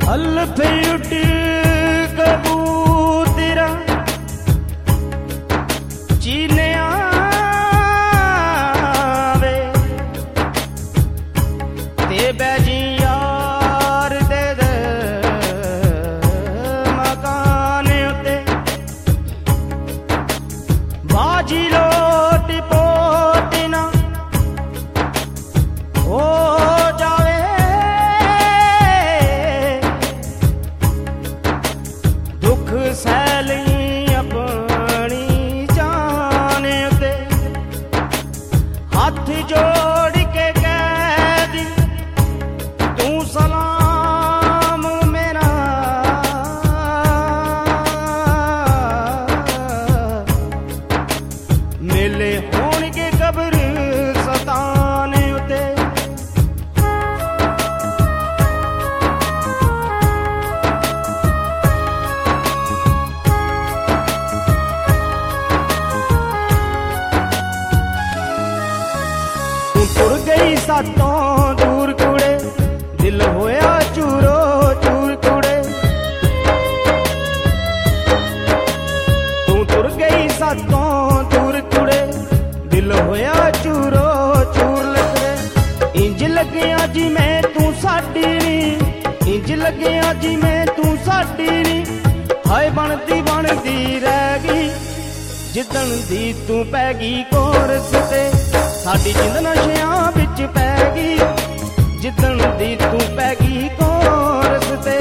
हल्फे उठ कबूतरा चीने आवे ते बैजी यार दे मकान उते बाजी लोट पोट ना हो जावे दुख सैली अपनी जान उते हाथ जोड़ के कह दी तू सलाम मेरा मेले होणगे कब्र सताने उते तू तुर गई सातों दूर कुड़े दिल होया चूरो चूर कुड़े तू तुर गई सातों दूर कुड़े दिल होया चूरो चूर लगरे इंज लगिया जी मैं तू साडी नी इंज लगिया जी मैं तू साडी नी हाय बनदी बनदी रह गई जिदन दी तू पै गई कोरस ते साडी जिंद नशियां विच पै गई जिदन दी तू पै गई कोरस ते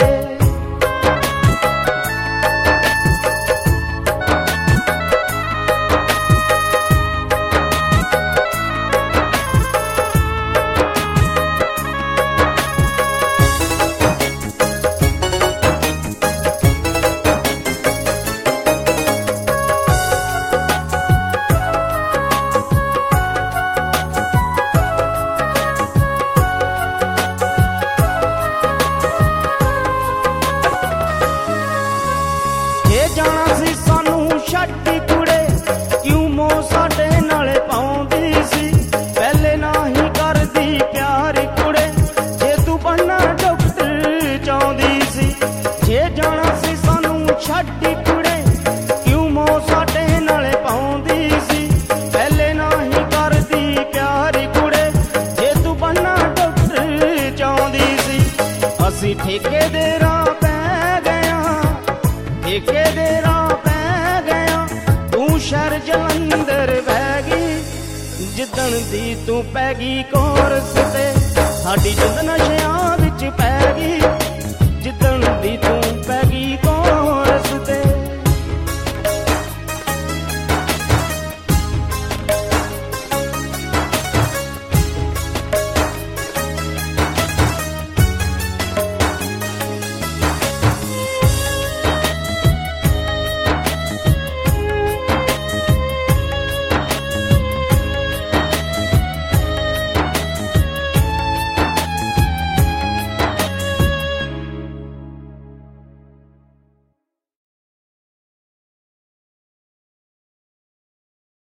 जाना सी सानू छड्ड कुड़े क्यों मोह साडे नाले पाउंदी सी पहले ना ही करदी प्यार कुड़े जे तू बनना डॉक्टर चाहुंदी सी जे जाना सी सानू छड्ड कुड़े क्यों मोह साडे नाले पाउंदी सी पहले ना ही करदी प्यार कुड़े जे तू बनना डॉक्टर चाहुंदी सी असी ठेके दे राह पै गया ठेके दे राह पै गया तू शहर जलंधर बह गई जिदन दी तू पै गई कोरस ते साडी जिंद नशियां